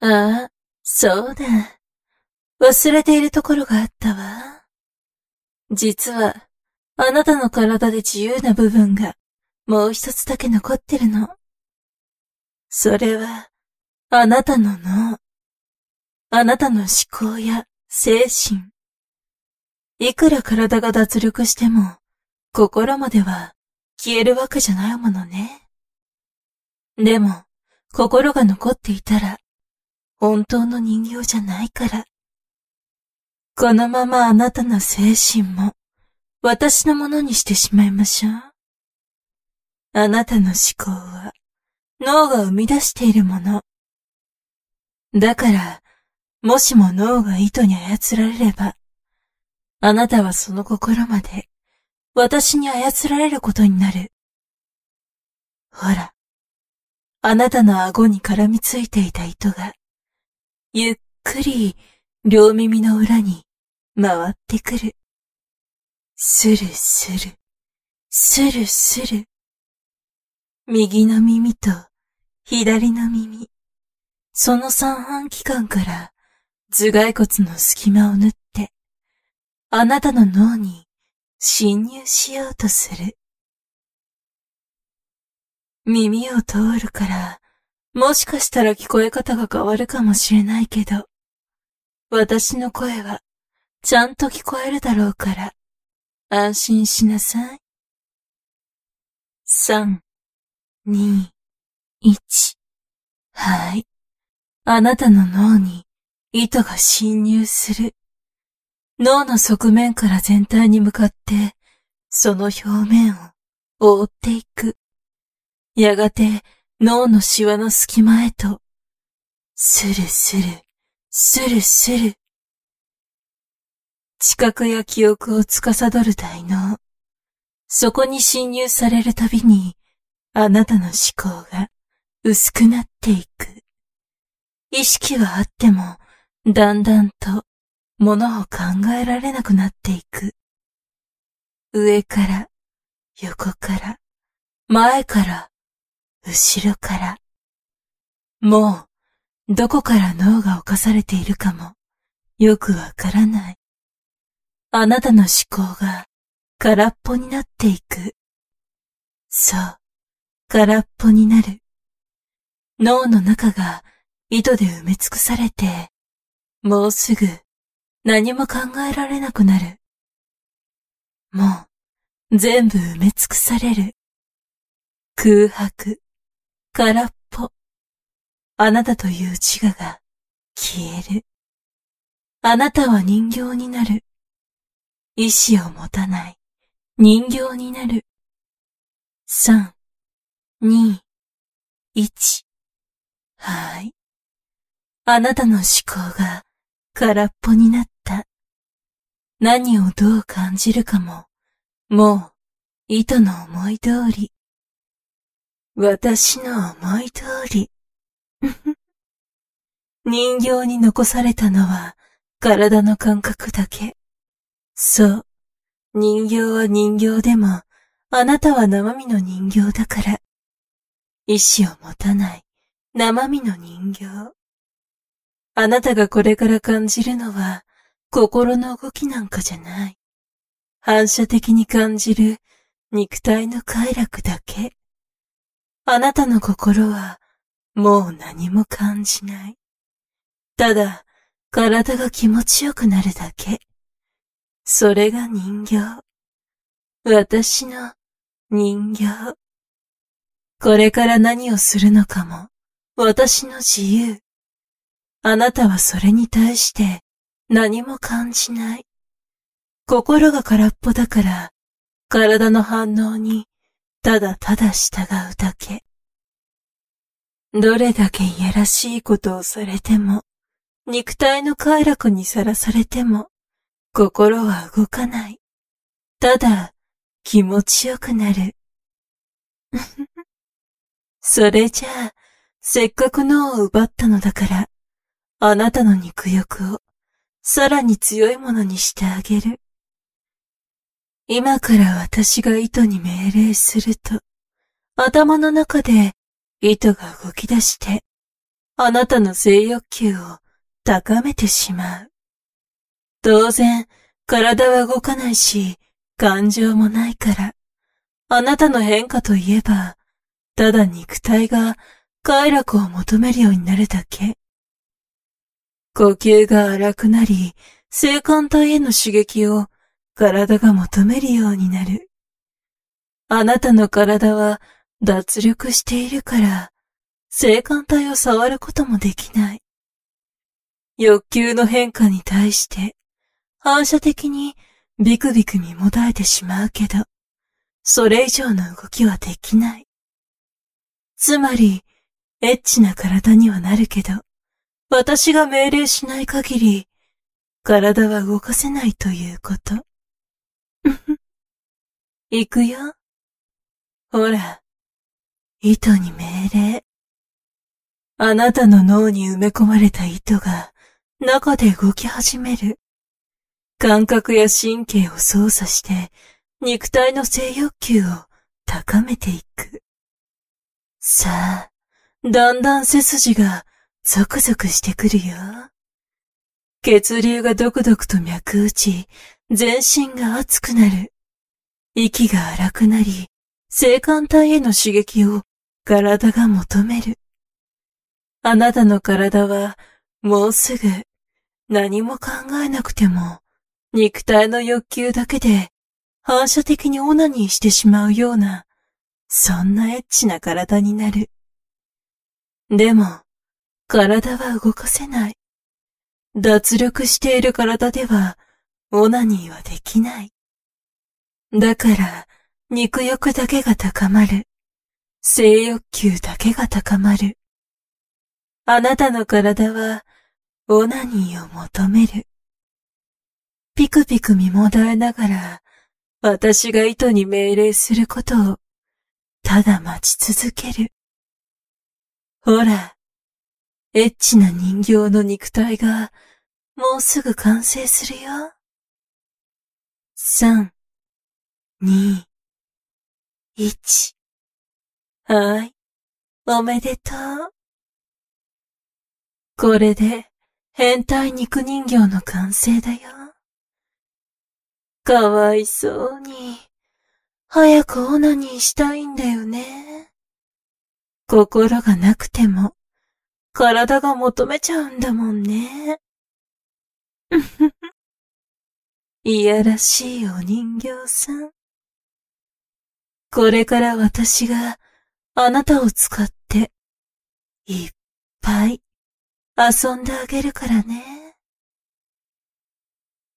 ああ、そうだ。忘れているところがあったわ。実は、あなたの体で自由な部分がもう一つだけ残ってるの。それは、あなたの脳。あなたの思考や精神。いくら体が脱力しても、心までは消えるわけじゃないものね。でも、心が残っていたら、本当の人形じゃないから。このままあなたの精神も、私のものにしてしまいましょう。あなたの思考は、脳が生み出しているもの。だから、もしも脳が糸に操られれば、あなたはその心まで、私に操られることになる。ほら、あなたの顎に絡みついていた糸が、ゆっくり両耳の裏に回ってくる。スルスル、スルスル。右の耳と左の耳。その三半規管から頭蓋骨の隙間を縫って、あなたの脳に侵入しようとする。耳を通るから、もしかしたら聞こえ方が変わるかもしれないけど、私の声はちゃんと聞こえるだろうから、安心しなさい。3、2、1。はい。あなたの脳に糸が侵入する。脳の側面から全体に向かって、その表面を覆っていく。やがて脳のシワの隙間へと、スルスル、スルスル。知覚や記憶を司る大脳。そこに侵入されるたびに、あなたの思考が薄くなっていく。意識はあっても、だんだんと物を考えられなくなっていく。上から、横から、前から、後ろから。もう、どこから脳が侵されているかも、よくわからない。あなたの思考が、空っぽになっていく。そう、空っぽになる。脳の中が糸で埋め尽くされて、もうすぐ何も考えられなくなる。もう全部埋め尽くされる。空白、空っぽ。あなたという自我が消える。あなたは人形になる。意志を持たない人形になる。3、2、1。はい。あなたの思考が空っぽになった。何をどう感じるかも、もう、糸の思い通り。私の思い通り。人形に残されたのは体の感覚だけ。そう。人形は人形でも、あなたは生身の人形だから。意志を持たない生身の人形。あなたがこれから感じるのは、心の動きなんかじゃない。反射的に感じる肉体の快楽だけ。あなたの心はもう何も感じない。ただ体が気持ちよくなるだけ。それが人形。私の人形。これから何をするのかも私の自由。あなたはそれに対して何も感じない。心が空っぽだから、体の反応にただただ従うだけ。どれだけいやらしいことをされても、肉体の快楽にさらされても、心は動かない。ただ気持ちよくなる。それじゃあ、せっかく脳を奪ったのだから、あなたの肉欲をさらに強いものにしてあげる。今から私が糸に命令すると、頭の中で糸が動き出して、 あなたの性欲求を高めてしまう。当然、体は動かないし、感情もないから、あなたの変化といえば、ただ肉体が快楽を求めるようになるだけ。呼吸が荒くなり、性感帯への刺激を体が求めるようになる。あなたの体は脱力しているから、性感帯を触ることもできない。欲求の変化に対して、反射的にビクビクにもだえてしまうけど、それ以上の動きはできない。つまり、エッチな体にはなるけど、私が命令しない限り、体は動かせないということ。行くよ。ほら、糸に命令。あなたの脳に埋め込まれた糸が中で動き始める。感覚や神経を操作して肉体の性欲求を高めていく。さあ、だんだん背筋がゾクゾクしてくるよ。血流がドクドクと脈打ち、全身が熱くなる。息が荒くなり、性感帯への刺激を体が求める。あなたの体はもうすぐ何も考えなくても肉体の欲求だけで反射的にオナニーしてしまうような、そんなエッチな体になる。でも、体は動かせない。脱力している体ではオナニーはできない。だから肉欲だけが高まる。性欲求だけが高まる。あなたの体はオナニーを求める。ピクピク見もだえながら私が糸に命令することをただ待ち続ける。ほら、エッチな人形の肉体がもうすぐ完成するよ。3、2、1。はい、おめでとう。これで変態肉人形の完成だよ。かわいそうに。早くオナニーしたいんだよね。心がなくても体が求めちゃうんだもんね。いやらしいお人形さん。これから私があなたを使っていっぱい遊んであげるからね。